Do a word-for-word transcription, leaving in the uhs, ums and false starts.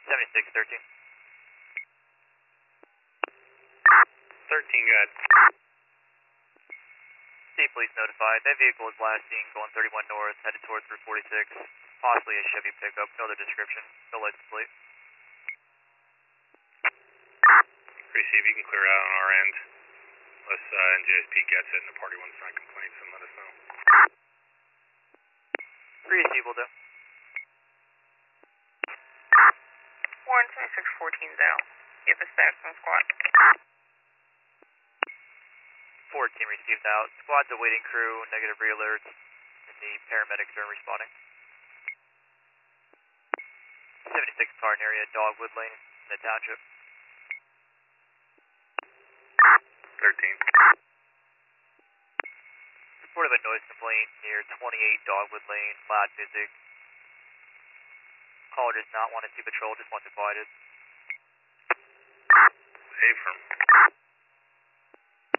seventy-six thirteen. thirteen, good. State police notified. That vehicle is last seen going thirty-one north, headed towards Route forty-six. Possibly a Chevy pickup, no other description. No license plate. Receive, you can clear out on our end. Unless uh, N J S P gets it and the party wants to sign complaints, then let us know. Receive will do. Warren twenty-six fourteen out. You have a stack from squad. fourteen received out. Squad's awaiting crew, negative re-alerts, and the paramedics are responding. seventy-six car in area, Dogwood Lane, in the township. thirteen. Report of a noise complaint near twenty-eight Dogwood Lane, loud music. Caller does not want to see patrol, just wants it quieted. Affirm.